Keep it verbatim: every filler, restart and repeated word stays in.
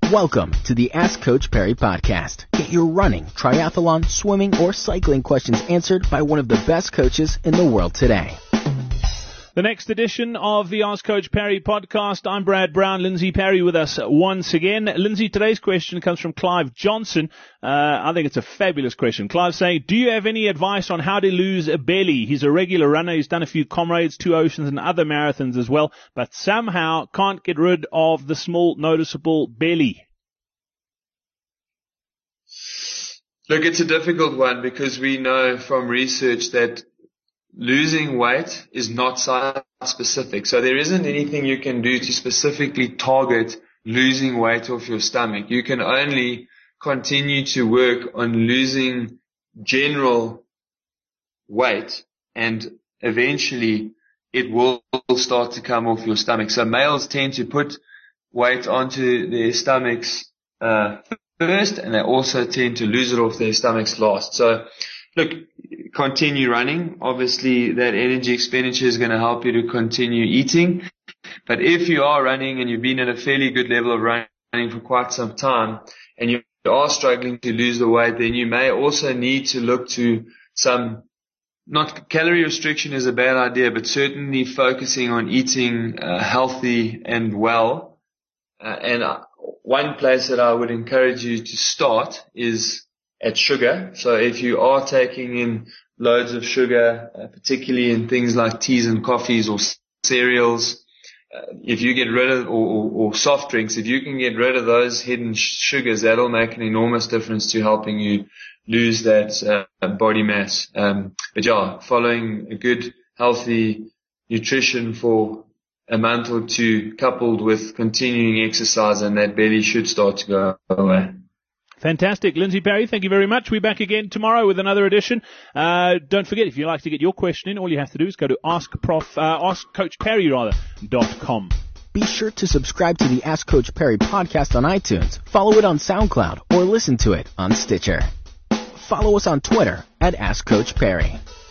Welcome to the Ask Coach Perry podcast. Get your running, triathlon, swimming, or cycling questions answered by one of the best coaches in the world today. The next edition of the Ask Coach Perry podcast. I'm Brad Brown, Lindsay Perry with us once again. Lindsay, today's question comes from Clive Johnson. Uh, I think it's a fabulous question. Clive saying, do you have any advice on how to lose a belly? He's a regular runner. He's done a few Comrades, Two Oceans and other marathons as well, but somehow can't get rid of the small noticeable belly. Look, it's a difficult one because we know from research that losing weight is not size specific. So there isn't anything you can do to specifically target losing weight off your stomach. You can only continue to work on losing general weight, and eventually it will start to come off your stomach. So males tend to put weight onto their stomachs uh, first, and they also tend to lose it off their stomachs last. So look, continue running. Obviously, that energy expenditure is going to help you to continue eating. But if you are running and you've been at a fairly good level of running for quite some time and you are struggling to lose the weight, then you may also need to look to some, not calorie restriction is a bad idea, but certainly focusing on eating uh, healthy and well. Uh, and uh, one place that I would encourage you to start is at sugar. So if you are taking in loads of sugar, uh, particularly in things like teas and coffees or cereals, uh, if you get rid of, or, or, or soft drinks, if you can get rid of those hidden sh- sugars, that'll make an enormous difference to helping you lose that uh, body mass. Um, but yeah, following a good, healthy nutrition for a month or two, coupled with continuing exercise, and that belly should start to go away. Fantastic. Lindsay Perry, thank you very much. We're back again tomorrow with another edition. Uh, don't forget, if you'd like to get your question in, all you have to do is go to ask prof, uh, ask coach perry rather, dot com. Be sure to subscribe to the Ask Coach Perry podcast on iTunes, follow it on SoundCloud, or listen to it on Stitcher. Follow us on Twitter at Ask Coach Perry.